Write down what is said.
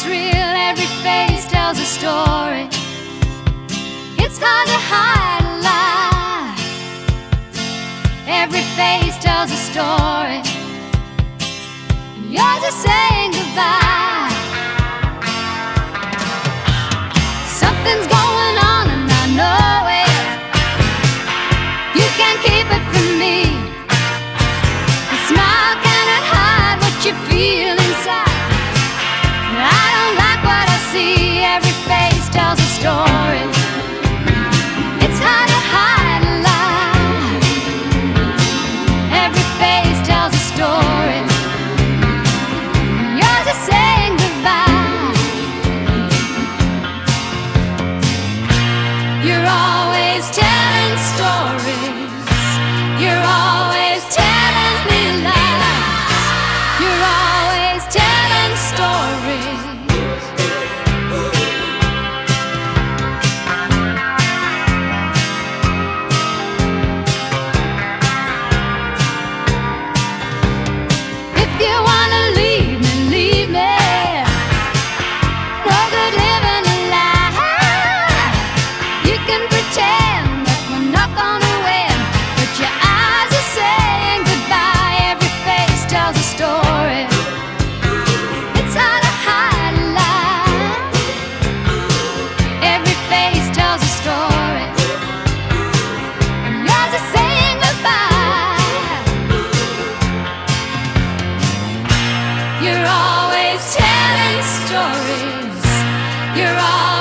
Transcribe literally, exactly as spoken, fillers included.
is real, every face tells a story. It's hard to hide a lie. Every face tells a story, and yours is saying goodbye. Something's going on and I know it. You can't keep it from me. A smile cannot hide what you feel inside. I don't like what I see. Every face tells a story. It's hard to hide a lie. Every face tells a story. Yours is saying goodbye. You're always telling stories. You're always telling me lies. You're always telling stories. If you wanna leave me, leave me. No good living a lie. You can pretend that we're not gonna win, but your eyes are saying goodbye. Every face tells a story. It's hard to hide a lie. Every face tells a story, and yours is saying goodbye. You're always telling stories. You're always